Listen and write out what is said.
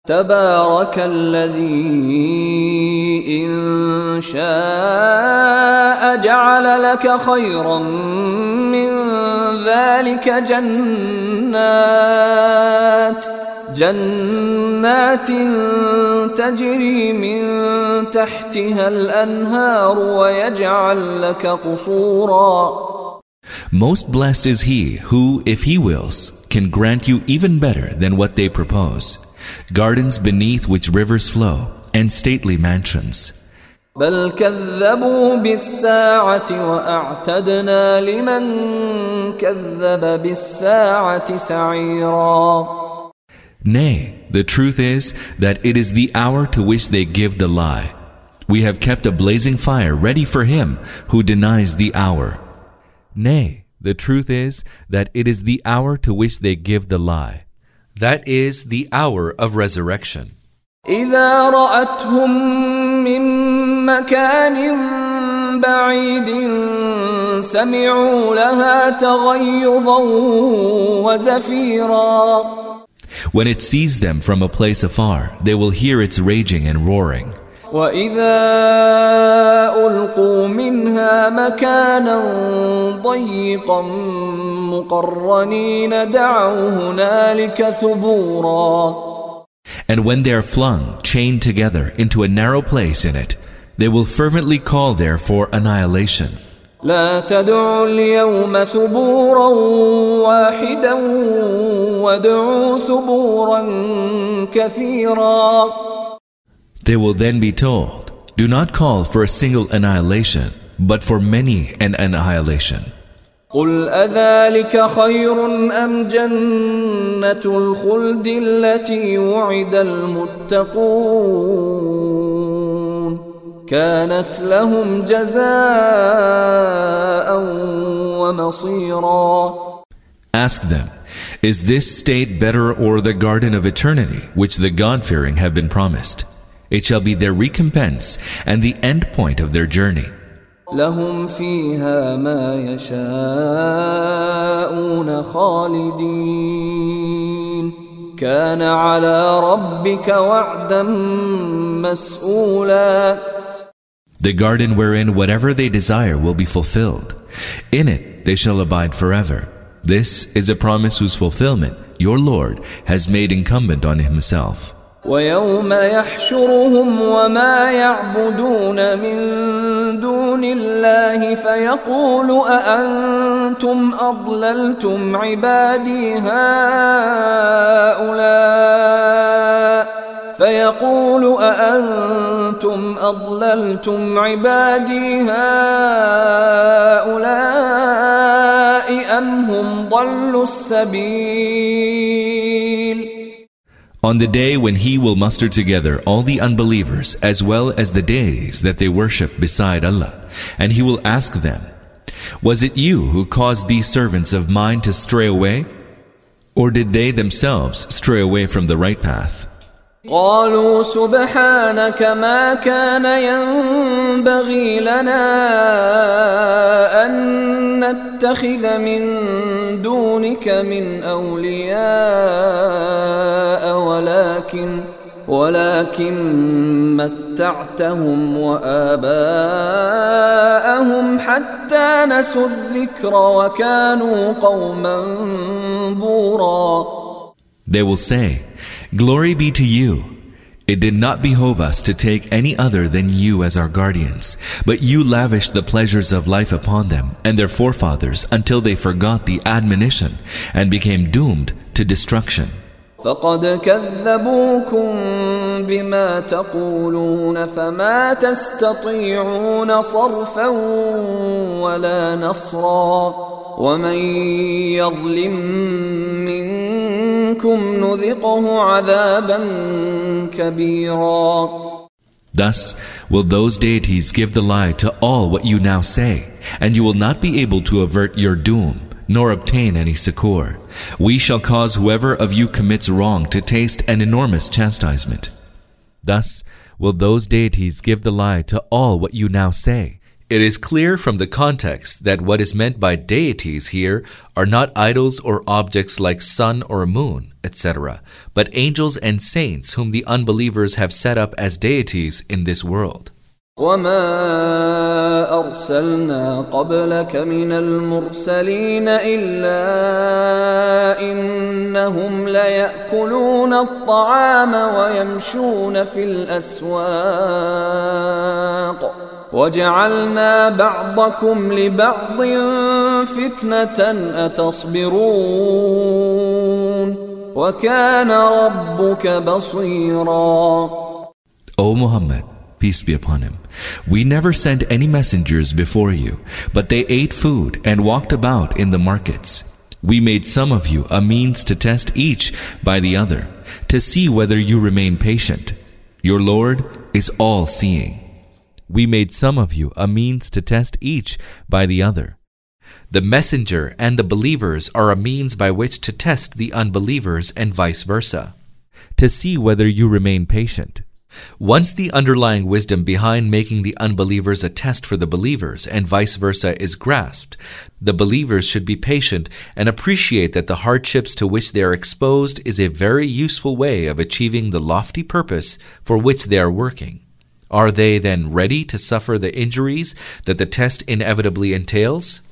تبارك الذي إن شاء جعل لك خيرا من ذلك جنات تجري من تحتها الأنهار ويجعل لك قصورا. Most blessed is he who, if he wills, can grant you even better than what they propose, gardens beneath which rivers flow, and stately mansions. بل كذبوا بالساعة وأعتدنا لمن كذب بالساعة سعيرا. Nay, the truth is that it is the hour to which they give the lie. We have kept a blazing fire ready for him who denies the hour. Nay, the truth is that it is the hour to which they give the lie. That is the hour of resurrection. إذا رأتهم من مكان بعيد سمعوا لها تغيظا وزفيرا. When it sees them from a place afar, they will hear its raging and roaring. وَإِذَا أُلْقُوا مِنْهَا مَكَانًا ضَيِّقًا مُقَرَّنِينَ دَعَوْا هُنَالِكَ ثُبُورًا. And when they are flung, chained together, into a narrow place in it, they will fervently call there for annihilation. لا تدعوا اليوم ثبورا واحدا وادعوا ثبورا كثيرا. They will then be told, do not call for a single annihilation, but for many an annihilation. قل أذلك خير أم جنة الخلد التي وعد المتقون كانت لهم جزاء ومصيرا. Ask them, is this state better or the garden of eternity which the God-fearing have been promised? It shall be their recompense and the end point of their journey. لهم فيها ما يشاءون خالدين كان على ربك وعدا مسئولا. The garden wherein whatever they desire will be fulfilled. In it they shall abide forever. This is a promise whose fulfillment your Lord has made incumbent on himself. وَيَوْمَ يَحْشُرُهُمْ وَمَا يَعْبُدُونَ مِن دُونِ اللَّهِ فَيَقُولُ أَأَنْتُمْ أَضْلَلْتُمْ عِبَادِي هَؤُلَاءِ أَمْ هُمْ ضَلُّوا السَّبِيلَ. On the day when he will muster together all the unbelievers as well as the deities that they worship beside Allah, and he will ask them, was it you who caused these servants of mine to stray away? Or did they themselves stray away from the right path? قالوا سبحانك ما كان ينبغي لنا أن نتخذ من دونك من أولياء ولكن متعتهم وآباءهم حتى نسوا الذكر وكانوا قوما بورا. They will say, glory be to you. It did not behove us to take any other than you as our guardians, but you lavished the pleasures of life upon them and their forefathers until they forgot the admonition and became doomed to destruction. فقد كذبوكم بما تقولون فما تستطيعون صرفا ولا نصرا ومن يظلم منكم نذقه عذابا كبيرا. Thus will those deities give the lie to all what you now say, and you will not be able to avert your doom, nor obtain any succor. We shall cause whoever of you commits wrong to taste an enormous chastisement. Thus will those deities give the lie to all what you now say. It is clear from the context that what is meant by deities here are not idols or objects like sun or moon, etc., but angels and saints whom the unbelievers have set up as deities in this world. وما أرسلنا قبلك من المرسلين إلا إنهم ليأكلون الطعام ويمشون في الأسواق وجعلنا بعضكم لبعض فتنة أتصبرون وكان ربك بصيرا. O Muhammad, peace be upon him, we never sent any messengers before you, but they ate food and walked about in the markets. We made some of you a means to test each by the other, to see whether you remain patient. Your Lord is all-seeing. We made some of you a means to test each by the other. The messenger and the believers are a means by which to test the unbelievers and vice versa, to see whether you remain patient. Once the underlying wisdom behind making the unbelievers a test for the believers and vice versa is grasped, the believers should be patient and appreciate that the hardships to which they are exposed is a very useful way of achieving the lofty purpose for which they are working. Are they then ready to suffer the injuries that the test inevitably entails?